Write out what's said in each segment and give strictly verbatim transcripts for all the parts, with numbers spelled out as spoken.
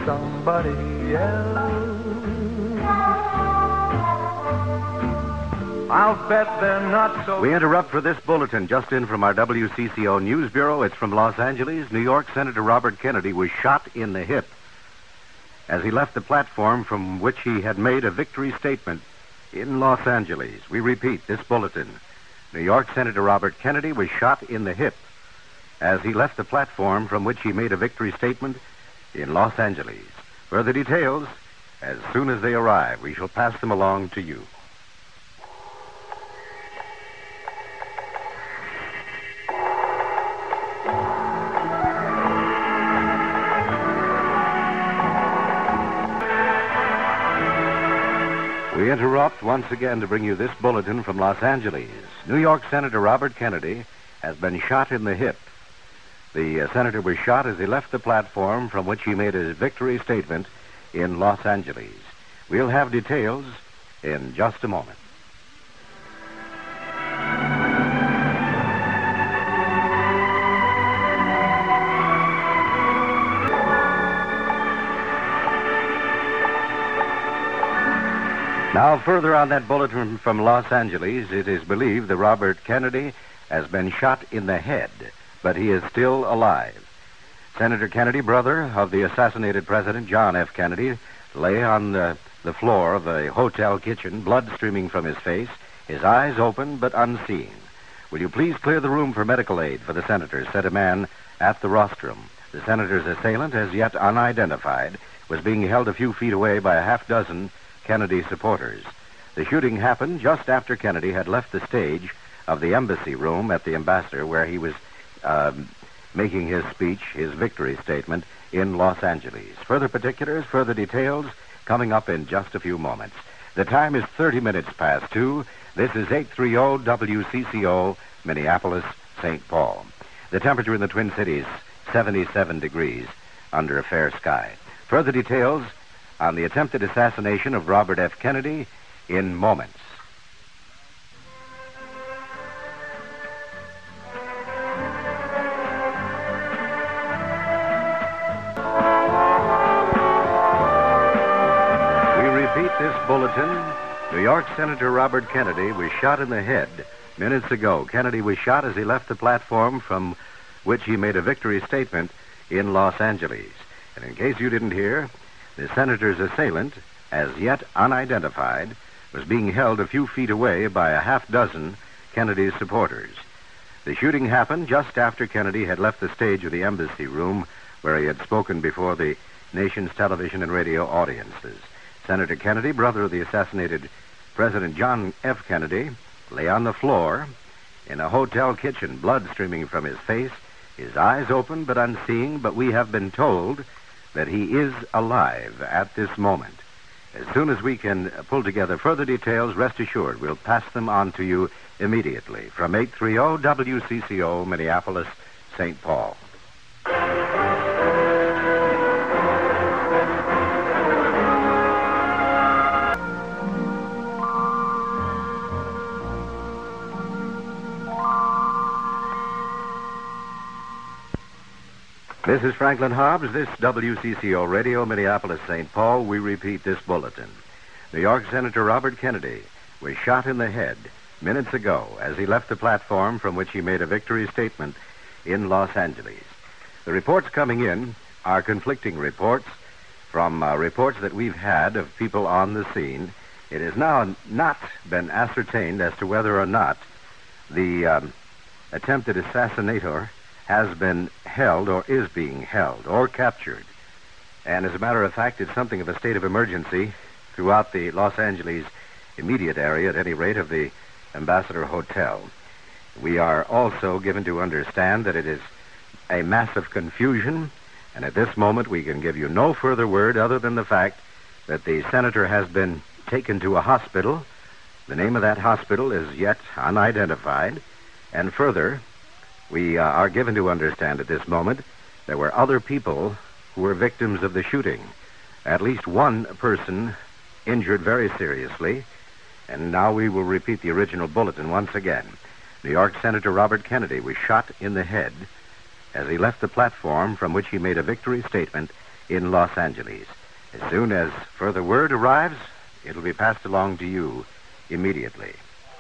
somebody else. I'll bet they're not so... We interrupt for this bulletin just in from our W C C O News Bureau. It's from Los Angeles. New York Senator Robert Kennedy was shot in the hip as he left the platform from which he had made a victory statement in Los Angeles. We repeat this bulletin. New York Senator Robert Kennedy was shot in the hip as he left the platform from which he made a victory statement in Los Angeles. Further details, as soon as they arrive, we shall pass them along to you. We interrupt once again to bring you this bulletin from Los Angeles. New York Senator Robert Kennedy has been shot in the hip. The uh, senator was shot as he left the platform from which he made his victory statement in Los Angeles. We'll have details in just a moment. Now, further on that bulletin from Los Angeles, it is believed that Robert Kennedy has been shot in the head, but he is still alive. Senator Kennedy, brother of the assassinated President John F. Kennedy, lay on the, the floor of a hotel kitchen, blood streaming from his face, his eyes open but unseeing. Will you please clear the room for medical aid for the senator, said a man at the rostrum. The senator's assailant, as yet unidentified, was being held a few feet away by a half dozen Kennedy supporters. The shooting happened just after Kennedy had left the stage of the embassy room at the Ambassador, where he was uh, making his speech, his victory statement, in Los Angeles. Further particulars, further details, coming up in just a few moments. The time is thirty minutes past two. This is eight thirty W C C O, Minneapolis, Saint Paul. The temperature in the Twin Cities, seventy-seven degrees under a fair sky. Further details on the attempted assassination of Robert F. Kennedy in moments. We repeat this bulletin. New York Senator Robert Kennedy was shot in the head minutes ago. Kennedy was shot as he left the platform from which he made a victory statement in Los Angeles. And in case you didn't hear, the senator's assailant, as yet unidentified, was being held a few feet away by a half dozen Kennedy supporters. The shooting happened just after Kennedy had left the stage of the embassy room where he had spoken before the nation's television and radio audiences. Senator Kennedy, brother of the assassinated President John F. Kennedy, lay on the floor in a hotel kitchen, blood streaming from his face, his eyes open but unseeing, but we have been told that he is alive at this moment. As soon as we can pull together further details, rest assured we'll pass them on to you immediately. From eight thirty W C C O, Minneapolis, Saint Paul. This is Franklin Hobbs. This W C C O Radio, Minneapolis, Saint Paul. We repeat this bulletin. New York Senator Robert Kennedy was shot in the head minutes ago as he left the platform from which he made a victory statement in Los Angeles. The reports coming in are conflicting reports from uh, reports that we've had of people on the scene. It has now not been ascertained as to whether or not the um, attempted assassinator has been held or is being held or captured. And as a matter of fact, it's something of a state of emergency throughout the Los Angeles immediate area, at any rate, of the Ambassador Hotel. We are also given to understand that it is a massive confusion, and at this moment we can give you no further word other than the fact that the senator has been taken to a hospital. The name of that hospital is yet unidentified, and further, we uh, are given to understand at this moment there were other people who were victims of the shooting. At least one person injured very seriously. And now we will repeat the original bulletin once again. New York Senator Robert Kennedy was shot in the head as he left the platform from which he made a victory statement in Los Angeles. As soon as further word arrives, it'll be passed along to you immediately.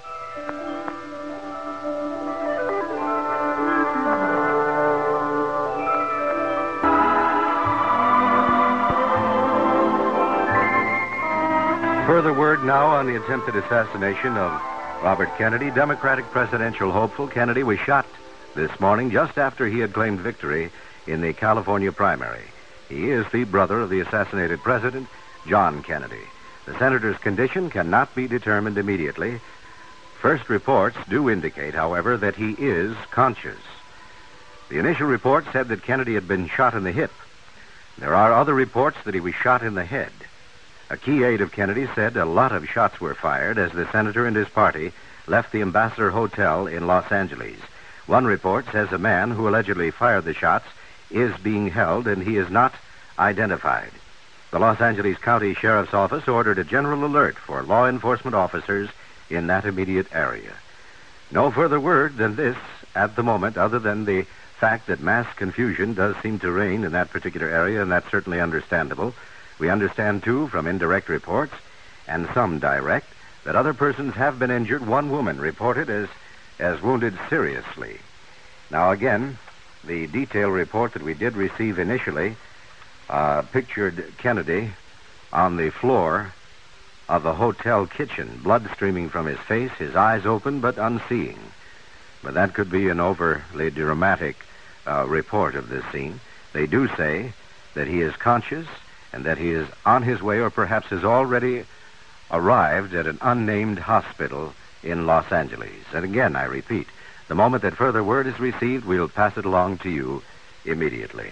Further word now on the attempted assassination of Robert Kennedy. Democratic presidential hopeful Kennedy was shot this morning just after he had claimed victory in the California primary. He is the brother of the assassinated president, John Kennedy. The senator's condition cannot be determined immediately. First reports do indicate, however, that he is conscious. The initial report said that Kennedy had been shot in the hip. There are other reports that he was shot in the head. A key aide of Kennedy said a lot of shots were fired as the senator and his party left the Ambassador Hotel in Los Angeles. One report says a man who allegedly fired the shots is being held, and he is not identified. The Los Angeles County Sheriff's Office ordered a general alert for law enforcement officers in that immediate area. No further word than this at the moment, other than the fact that mass confusion does seem to reign in that particular area, and that's certainly understandable. We understand, too, from indirect reports, and some direct, that other persons have been injured. One woman reported as, as wounded seriously. Now, again, the detailed report that we did receive initially uh, pictured Kennedy on the floor of the hotel kitchen, blood streaming from his face, his eyes open but unseeing. But that could be an overly dramatic uh, report of this scene. They do say that he is conscious and that he is on his way, or perhaps has already arrived at an unnamed hospital in Los Angeles. And again, I repeat, the moment that further word is received, we'll pass it along to you immediately.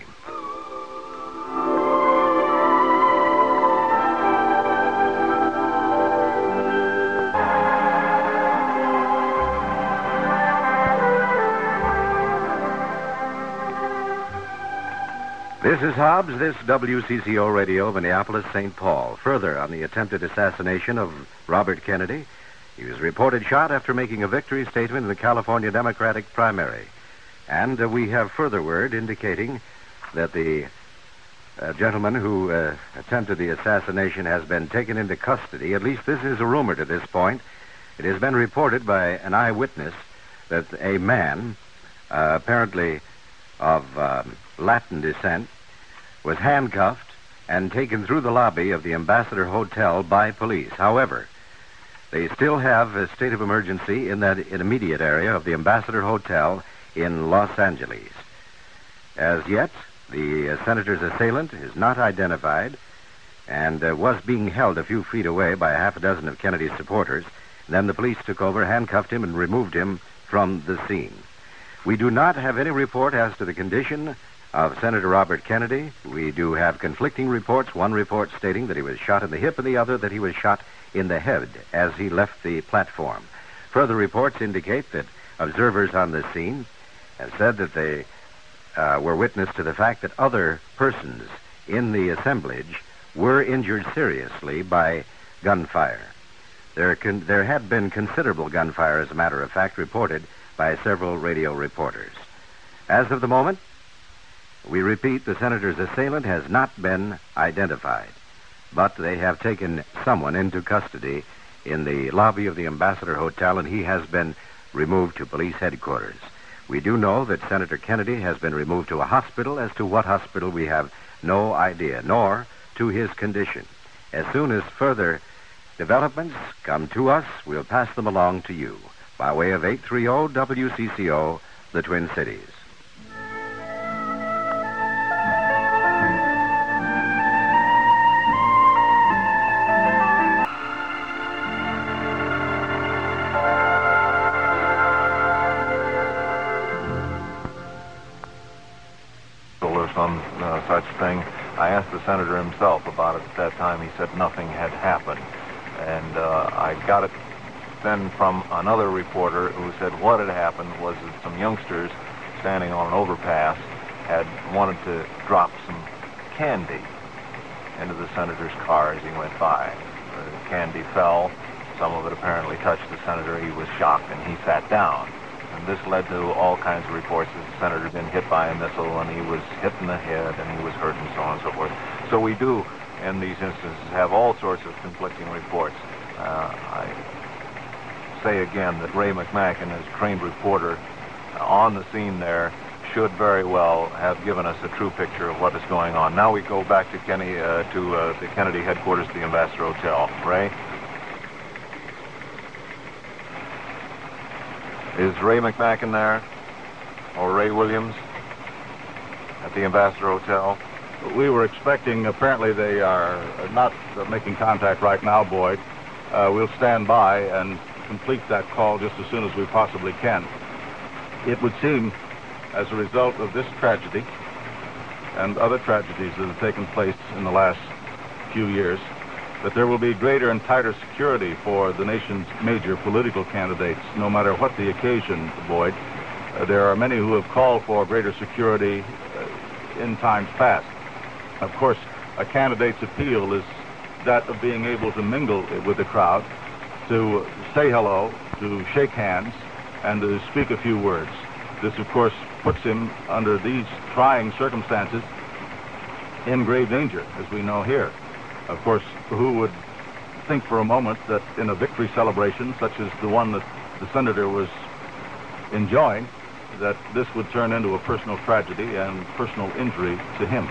This is Hobbs, this W C C O Radio, Minneapolis, Saint Paul. Further on the attempted assassination of Robert Kennedy. He was reported shot after making a victory statement in the California Democratic primary. And uh, we have further word indicating that the uh, gentleman who uh, attempted the assassination has been taken into custody. At least this is a rumor to this point. It has been reported by an eyewitness that a man, uh, apparently of um, Latin descent, was handcuffed and taken through the lobby of the Ambassador Hotel by police. However, they still have a state of emergency in that immediate area of the Ambassador Hotel in Los Angeles. As yet, the uh, senator's assailant is not identified and uh, was being held a few feet away by a half a dozen of Kennedy's supporters. Then the police took over, handcuffed him, and removed him from the scene. We do not have any report as to the condition of Senator Robert Kennedy. We do have conflicting reports, one report stating that he was shot in the hip and the other that he was shot in the head as he left the platform. Further reports indicate that observers on the scene have said that they uh, were witness to the fact that other persons in the assemblage were injured seriously by gunfire. There, con- there had been considerable gunfire, as a matter of fact, reported by several radio reporters. As of the moment, we repeat, the senator's assailant has not been identified, but they have taken someone into custody in the lobby of the Ambassador Hotel, and he has been removed to police headquarters. We do know that Senator Kennedy has been removed to a hospital. As to what hospital, we have no idea, nor to his condition. As soon as further developments come to us, we'll pass them along to you by way of eight thirty W C C O, the Twin Cities. Or some uh, such thing. I asked the senator himself about it at that time. He said nothing had happened. And uh, I got it then from another reporter who said what had happened was that some youngsters standing on an overpass had wanted to drop some candy into the senator's car as he went by. The candy fell. Some of it apparently touched the senator. He was shocked, and he sat down. And this led to all kinds of reports that the senator had been hit by a missile, and he was hit in the head, and he was hurt, and so on and so forth. So we do, in these instances, have all sorts of conflicting reports. Uh, I say again that Ray McMacken, as trained reporter on the scene there, should very well have given us a true picture of what is going on. Now we go back to Kenny, uh, to uh, the Kennedy headquarters, the Ambassador Hotel. Ray? Is Ray McMacken there? Or Ray Williams at the Ambassador Hotel? We were expecting, apparently they are not making contact right now, Boyd. Uh, we'll stand by and complete that call just as soon as we possibly can. It would seem, as a result of this tragedy and other tragedies that have taken place in the last few years, that there will be greater and tighter security for the nation's major political candidates, no matter what the occasion, Boyd. Uh, there are many who have called for greater security uh, in times past. Of course, a candidate's appeal is that of being able to mingle with the crowd, to say hello, to shake hands, and to speak a few words. This, of course, puts him, under these trying circumstances, in grave danger, as we know here. Of course, who would think for a moment that in a victory celebration, such as the one that the senator was enjoying, that this would turn into a personal tragedy and personal injury to him?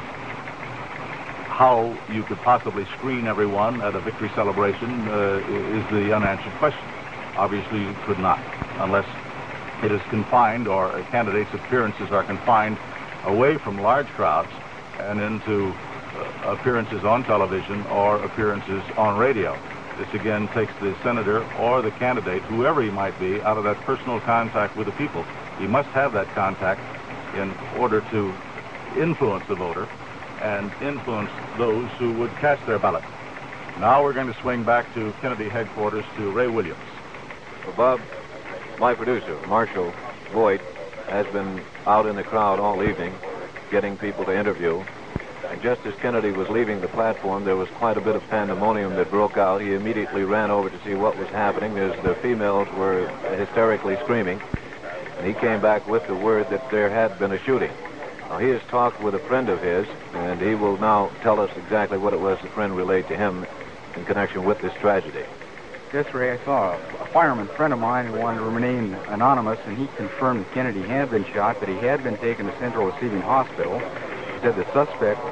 How you could possibly screen everyone at a victory celebration uh, is the unanswered question. Obviously, you could not, unless it is confined, or a candidate's appearances are confined away from large crowds and into uh, appearances on television or appearances on radio. This again takes the senator or the candidate, whoever he might be, out of that personal contact with the people. He must have that contact in order to influence the voter and influence those who would cast their ballot. Now we're going to swing back to Kennedy headquarters to Ray Williams. Well, Bob, my producer, Marshall Boyd, has been out in the crowd all evening getting people to interview. And just as Kennedy was leaving the platform, there was quite a bit of pandemonium that broke out. He immediately ran over to see what was happening, as the females were hysterically screaming. And he came back with the word that there had been a shooting. Now, he has talked with a friend of his, and he will now tell us exactly what it was the friend relayed to him in connection with this tragedy. Yes, Ray, I saw a, a fireman friend of mine who wanted to remain anonymous, and he confirmed that Kennedy had been shot, that he had been taken to Central Receiving Hospital. He said the suspect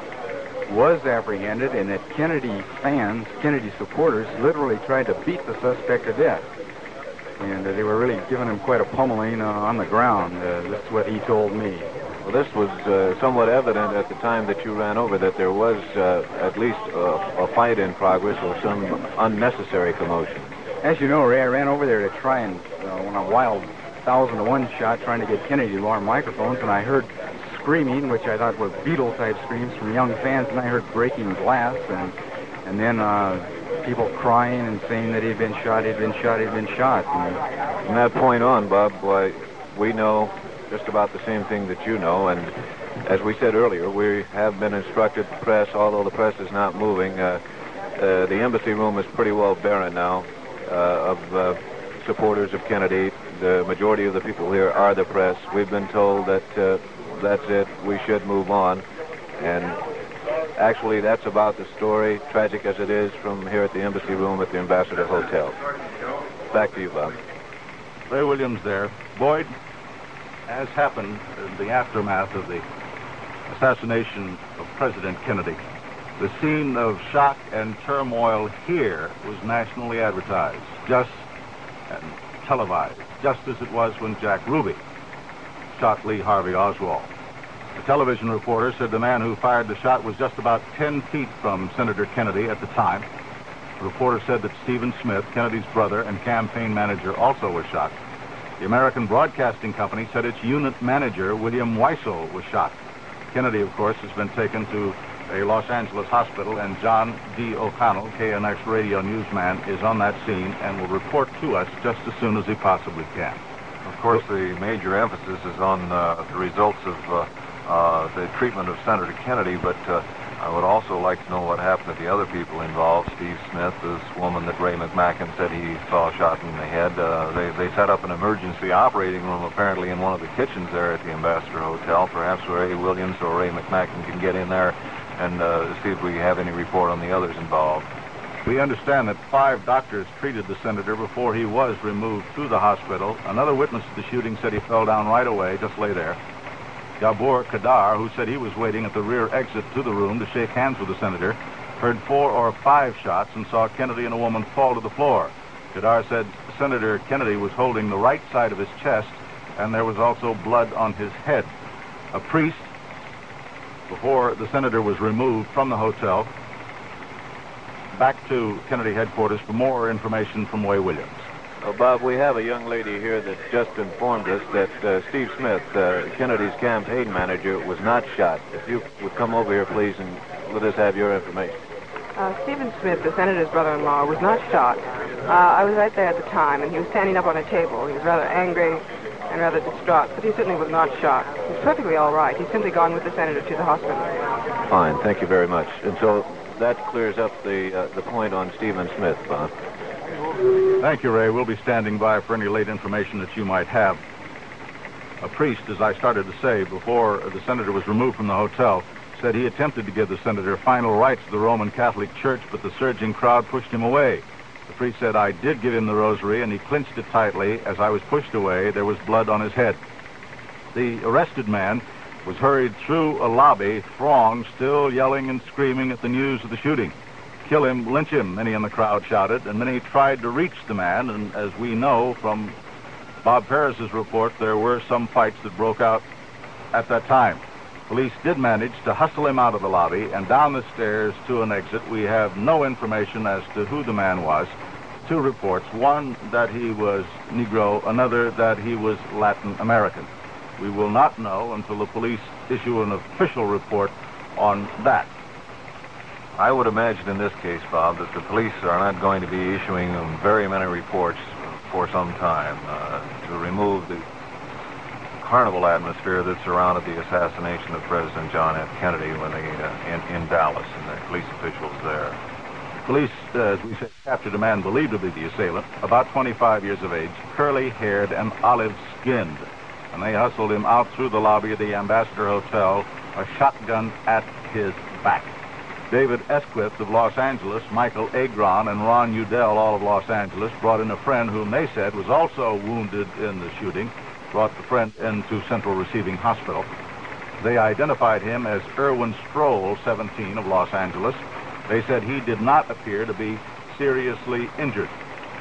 was apprehended, and that Kennedy fans, Kennedy supporters, literally tried to beat the suspect to death. And uh, they were really giving him quite a pummeling uh, on the ground. Uh, that's what he told me. Well, this was uh, somewhat evident at the time that you ran over, that there was uh, at least a, a fight in progress or some unnecessary commotion. As you know, Ray, I ran over there to try and, uh, on a wild thousand to one shot, trying to get Kennedy to our microphones, and I heard screaming, which I thought were Beatle-type screams from young fans, and I heard breaking glass, and and then uh, people crying and saying that he'd been shot, he'd been shot, he'd been shot. And from that point on, Bob, why, we know just about the same thing that you know, and as we said earlier, we have been instructed, the press, although the press is not moving, uh, uh, the embassy room is pretty well barren now uh, of uh, supporters of Kennedy. The majority of the people here are the press. We've been told that uh, that's it, we should move on, and actually that's about the story, tragic as it is, from here at the embassy room at the Ambassador Hotel. Back to you, Bob. Ray Williams there. Boyd, as happened in the aftermath of the assassination of President Kennedy, the scene of shock and turmoil here was nationally advertised, just and televised, just as it was when Jack Ruby shot Lee Harvey Oswald. A television reporter said the man who fired the shot was just about ten feet from Senator Kennedy at the time. The reporter said that Stephen Smith, Kennedy's brother and campaign manager, also was shot. The American Broadcasting Company said its unit manager, William Weissel, was shot. Kennedy, of course, has been taken to a Los Angeles hospital, and John D. O'Connell, K N X radio newsman, is on that scene and will report to us just as soon as he possibly can. Of course, the major emphasis is on uh, the results of uh, uh, the treatment of Senator Kennedy, but uh, I would also like to know what happened to the other people involved. Steve Smith, this woman that Ray McMacken said he saw shot in the head. Uh, they, they set up an emergency operating room apparently in one of the kitchens there at the Ambassador Hotel. Perhaps Ray Williams or Ray McMacken can get in there and uh, see if we have any report on the others involved. We understand that five doctors treated the senator before he was removed to the hospital. Another witness at the shooting said he fell down right away, just lay there. Gabor Kadar, who said he was waiting at the rear exit to the room to shake hands with the senator, heard four or five shots and saw Kennedy and a woman fall to the floor. Kadar said Senator Kennedy was holding the right side of his chest, and there was also blood on his head. A priest, before the senator was removed from the hotel, back to Kennedy headquarters for more information from Ray Williams. Uh, Bob, we have a young lady here that just informed us that uh, Steve Smith, uh, Kennedy's campaign manager, was not shot. If you would come over here, please, and let us have your information. Uh, Stephen Smith, the senator's brother-in-law, was not shot. Uh, I was right there at the time, and he was standing up on a table. He was rather angry and rather distraught, but he certainly was not shot. He's perfectly all right. He's simply gone with the senator to the hospital. Fine, thank you very much. And so that clears up the uh, the point on Stephen Smith, Bob. Thank you, Ray. We'll be standing by for any late information that you might have. A priest, as I started to say, before the senator was removed from the hotel, said he attempted to give the senator final rites of the Roman Catholic Church, but the surging crowd pushed him away. The priest said, I did give him the rosary, and he clinched it tightly. As I was pushed away, there was blood on his head. The arrested man was hurried through a lobby, throng still yelling and screaming at the news of the shooting. Kill him, lynch him, many in the crowd shouted, and many tried to reach the man, and as we know from Bob Ferris's report, there were some fights that broke out at that time. Police did manage to hustle him out of the lobby and down the stairs to an exit. We have no information as to who the man was. Two reports, one that he was Negro, another that he was Latin American. We will not know until the police issue an official report on that. I would imagine in this case, Bob, that the police are not going to be issuing very many reports for some time uh, to remove the carnival atmosphere that surrounded the assassination of President John F. Kennedy when they uh, in, in Dallas and the police officials there. Police, uh, as we say, captured a man believed to be the assailant, about twenty-five years of age, curly-haired and olive-skinned, and they hustled him out through the lobby of the Ambassador Hotel, a shotgun at his back. David Esquith of Los Angeles, Michael Agron, and Ron Udell, all of Los Angeles, brought in a friend whom they said was also wounded in the shooting, brought the friend into Central Receiving Hospital. They identified him as Erwin Stroll, seventeen, of Los Angeles. They said he did not appear to be seriously injured.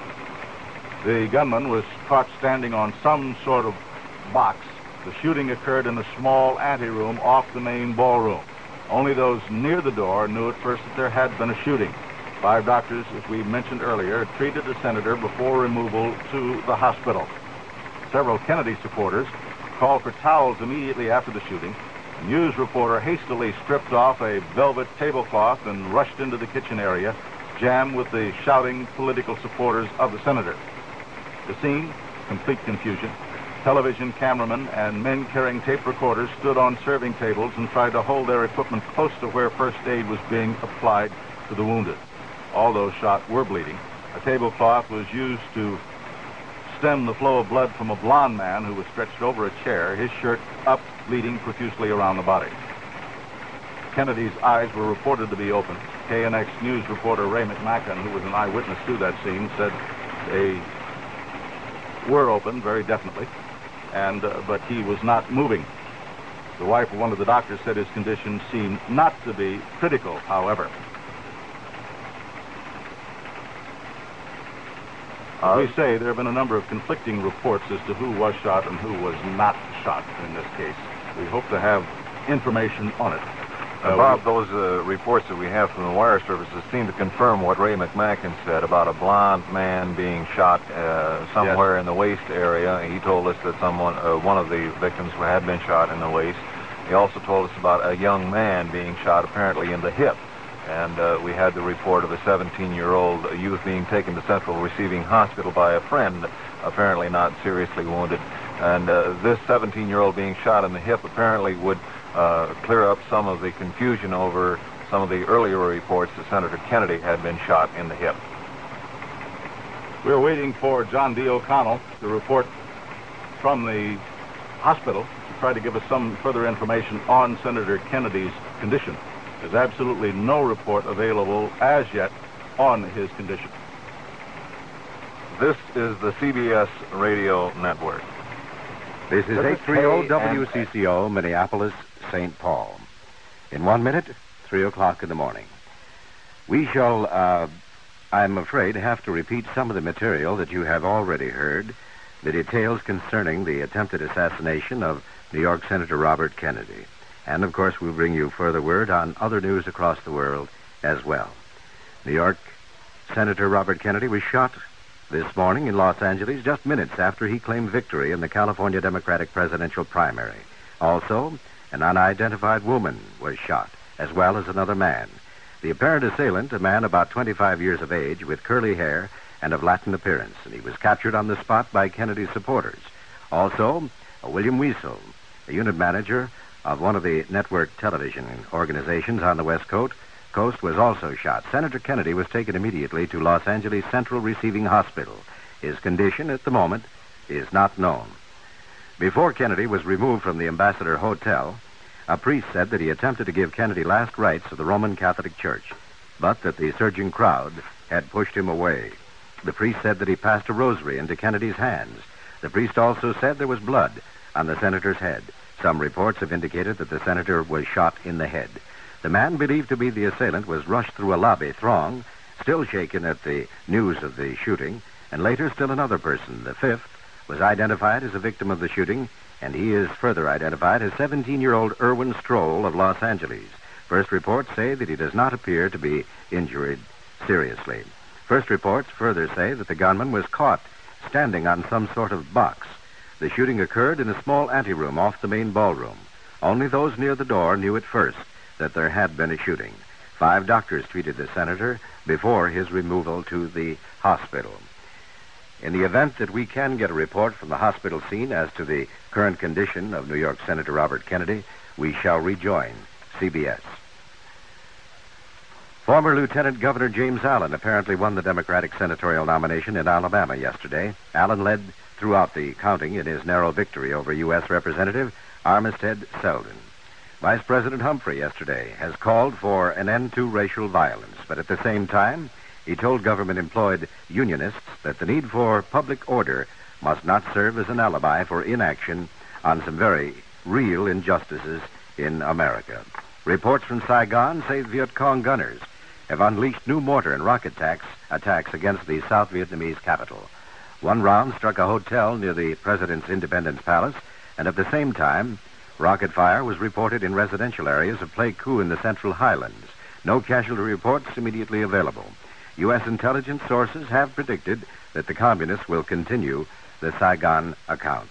The gunman was caught standing on some sort of box. The shooting occurred in a small anteroom off the main ballroom. Only those near the door knew at first that there had been a shooting. Five doctors, as we mentioned earlier, treated the senator before removal to the hospital. Several Kennedy supporters called for towels immediately after the shooting. A news reporter hastily stripped off a velvet tablecloth and rushed into the kitchen area, jammed with the shouting political supporters of the senator. The scene, complete confusion. Television cameramen and men carrying tape recorders stood on serving tables and tried to hold their equipment close to where first aid was being applied to the wounded. All those shot were bleeding. A tablecloth was used to stem the flow of blood from a blond man who was stretched over a chair, his shirt up, bleeding profusely around the body. Kennedy's eyes were reported to be open. K N X News reporter Ray McMacken, who was an eyewitness to that scene, said they were open very definitely, and uh, but he was not moving. The wife of one of the doctors said his condition seemed not to be critical, however. As we say, there have been a number of conflicting reports as to who was shot and who was not shot in this case. We hope to have information on it. Uh, Bob, those uh, reports that we have from the wire services seem to confirm what Ray McMacken said about a blond man being shot uh, somewhere yes. in the waist area. He told us that someone, uh, one of the victims had been shot in the waist. He also told us about a young man being shot apparently in the hip. And uh, we had the report of a seventeen-year-old youth being taken to Central Receiving Hospital by a friend, apparently not seriously wounded. And uh, this seventeen-year-old being shot in the hip apparently would uh, clear up some of the confusion over some of the earlier reports that Senator Kennedy had been shot in the hip. We're waiting for John D. O'Connell to report from the hospital to try to give us some further information on Senator Kennedy's condition. There's absolutely no report available as yet on his condition. This is the C B S Radio Network. This is eight thirty W C C O, Minneapolis, Saint Paul. In one minute, three o'clock in the morning. We shall, uh, I'm afraid, have to repeat some of the material that you have already heard, the details concerning the attempted assassination of New York Senator Robert Kennedy. And, of course, we'll bring you further word on other news across the world as well. New York Senator Robert Kennedy was shot this morning in Los Angeles just minutes after he claimed victory in the California Democratic presidential primary. Also, an unidentified woman was shot, as well as another man. The apparent assailant, a man about twenty-five years of age with curly hair and of Latin appearance, and he was captured on the spot by Kennedy's supporters. Also, William Wiesel, a unit manager of one of the network television organizations on the West Coast, Coast was also shot. Senator Kennedy was taken immediately to Los Angeles Central Receiving Hospital. His condition at the moment is not known. Before Kennedy was removed from the Ambassador Hotel, a priest said that he attempted to give Kennedy last rites of the Roman Catholic Church, but that the surging crowd had pushed him away. The priest said that he passed a rosary into Kennedy's hands. The priest also said there was blood on the senator's head. Some reports have indicated that the senator was shot in the head. The man believed to be the assailant was rushed through a lobby throng, still shaken at the news of the shooting, and later still another person, the fifth, was identified as a victim of the shooting, and he is further identified as seventeen-year-old Erwin Stroll of Los Angeles. First reports say that he does not appear to be injured seriously. First reports further say that the gunman was caught standing on some sort of box. The shooting occurred in a small anteroom off the main ballroom. Only those near the door knew at first that there had been a shooting. Five doctors treated the senator before his removal to the hospital. In the event that we can get a report from the hospital scene as to the current condition of New York Senator Robert Kennedy, we shall rejoin C B S. Former Lieutenant Governor James Allen apparently won the Democratic senatorial nomination in Alabama yesterday. Allen led throughout the counting in his narrow victory over U S Representative Armistead Selden. Vice President Humphrey yesterday has called for an end to racial violence, but at the same time, he told government-employed unionists that the need for public order must not serve as an alibi for inaction on some very real injustices in America. Reports from Saigon say Viet Cong gunners have unleashed new mortar and rocket attacks, attacks against the South Vietnamese capital. One round struck a hotel near the President's Independence Palace, and at the same time, rocket fire was reported in residential areas of Pleiku in the Central Highlands. No casualty reports immediately available. U S intelligence sources have predicted that the communists will continue the Saigon account.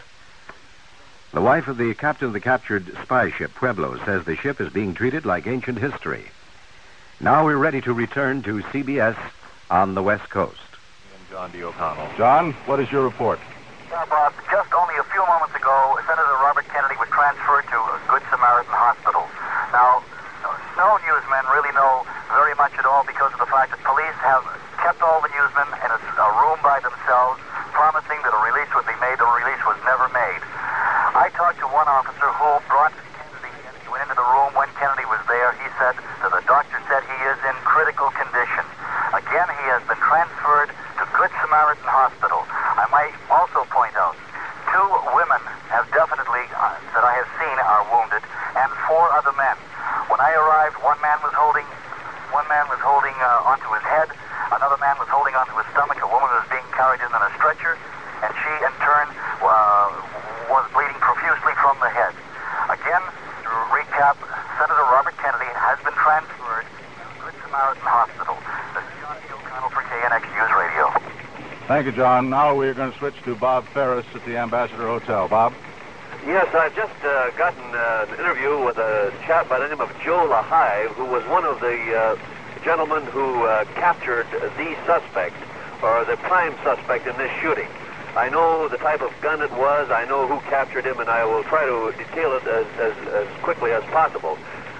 The wife of the captain of the captured spy ship, Pueblo, says the ship is being treated like ancient history. Now we're ready to return to C B S on the West Coast. And John D. O'Connell. John, what is your report? Yeah, Bob, just only a few moments ago, Senator Robert Kennedy was transferred to Good Samaritan Hospital. Now, no newsmen really know very much at all because of the fact that police have kept all the newsmen in a, a room by themselves, promising that a release would be made. The release was never made. I talked to one officer who brought Kennedy in. He went into the room when Kennedy was there. He said that the doctor said he is in critical condition. Again, he has been transferred to Good Samaritan Hospital. I might also point out, two women have definitely, uh, that I have seen, are wounded, and four other men. When I arrived, one man was holding, one man was holding uh, onto his head, another man was holding onto his stomach. A woman was being carried in on a stretcher, and she, in turn, uh, was bleeding profusely from the head. Again, to recap, Senator Robert Kennedy has been transferred to Good Samaritan Hospital. This is John D. O'Connell for K N X News Radio. Thank you, John. Now we're going to switch to Bob Ferris at the Ambassador Hotel. Bob? Yes, I've just uh, gotten uh, an interview with a chap by the name of Joe LaHive, who was one of the uh, gentlemen who uh, captured the suspect, or the prime suspect in this shooting. I know the type of gun it was, I know who captured him, and I will try to detail it as, as, as quickly as possible.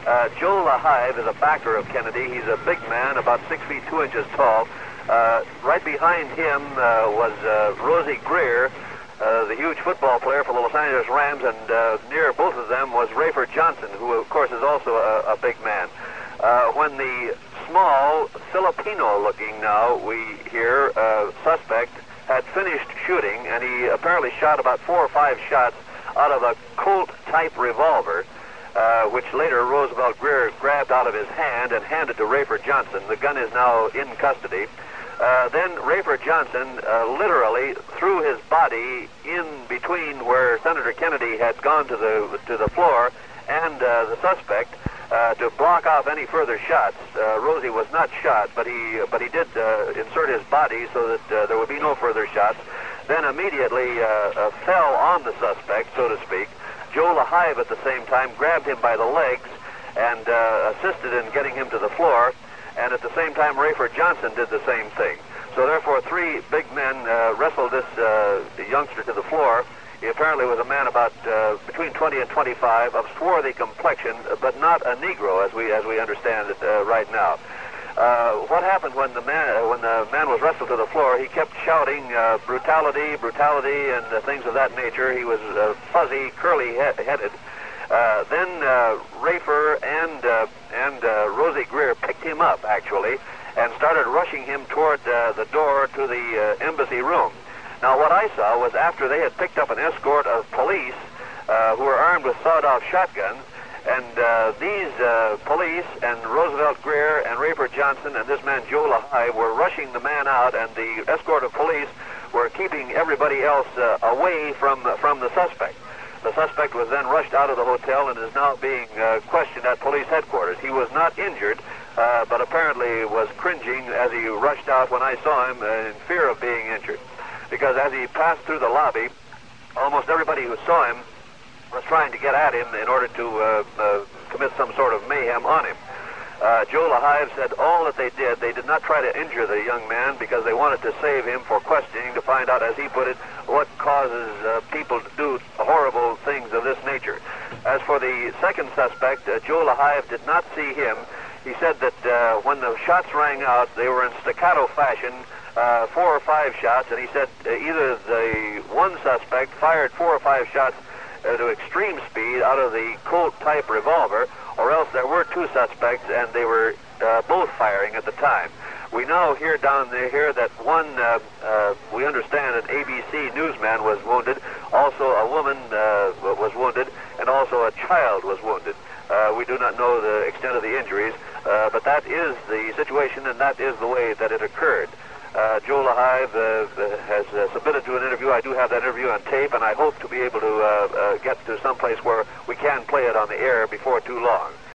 Uh, Joe LaHive is a backer of Kennedy. He's a big man, about six feet two inches tall. Uh, right behind him uh, was uh, Rosie Greer, uh, the huge football player for the Los Angeles Rams, and uh, near both of them was Rayford Johnson, who, of course, is also a, a big man. Uh, when the small, Filipino-looking now, we hear, uh, suspect had finished shooting, and he apparently shot about four or five shots out of a Colt-type revolver, Uh, which later Roosevelt Greer grabbed out of his hand and handed to Rayford Johnson. The gun is now in custody. Uh, then Rayford Johnson uh, literally threw his body in between where Senator Kennedy had gone to the to the floor and uh, the suspect uh, to block off any further shots. Uh, Rosie was not shot, but he but he did uh, insert his body so that uh, there would be no further shots. Then immediately uh, uh, fell on the suspect, so to speak. Joe LaHive at the same time grabbed him by the legs and uh, assisted in getting him to the floor, and at the same time Rayford Johnson did the same thing. So therefore three big men uh, wrestled this uh, youngster to the floor. He apparently was a man about uh, between twenty and twenty-five, of swarthy complexion, but not a Negro as we as we understand it uh, right now. Uh, what happened when the man when the man was wrestled to the floor? He kept shouting uh, brutality, brutality, and uh, things of that nature. He was uh, fuzzy, curly-headed. Uh, then uh, Rayford and uh, and uh, Rosie Greer picked him up actually and started rushing him toward uh, the door to the uh, embassy room. Now, what I saw was after they had picked up an escort of police uh, who were armed with sawed-off shotguns. And uh, these uh, police and Roosevelt Greer and Rayford Johnson and this man Joe LaHive were rushing the man out, and the escort of police were keeping everybody else uh, away from from the suspect. The suspect was then rushed out of the hotel and is now being uh, questioned at police headquarters. He was not injured, uh, but apparently was cringing as he rushed out when I saw him uh, in fear of being injured. Because as he passed through the lobby, almost everybody who saw him was trying to get at him in order to uh, uh, commit some sort of mayhem on him. Uh, Joe LaHive said all that they did, they did not try to injure the young man because they wanted to save him for questioning to find out, as he put it, what causes uh, people to do horrible things of this nature. As for the second suspect, uh, Joe LaHive did not see him. He said that uh, when the shots rang out, they were in staccato fashion, uh, four or five shots, and he said uh, either the one suspect fired four or five shots Uh, to extreme speed out of the Colt-type revolver, or else there were two suspects and they were uh, both firing at the time. We now hear down there here that one, uh, uh, we understand an A B C newsman was wounded, also a woman uh, was wounded, and also a child was wounded. Uh, we do not know the extent of the injuries, uh, but that is the situation and that is the way that it occurred. Uh, Joe LaHive uh, has uh, submitted to an interview. I do have that interview on tape, and I hope to be able to uh, uh, get to some place where we can play it on the air before too long.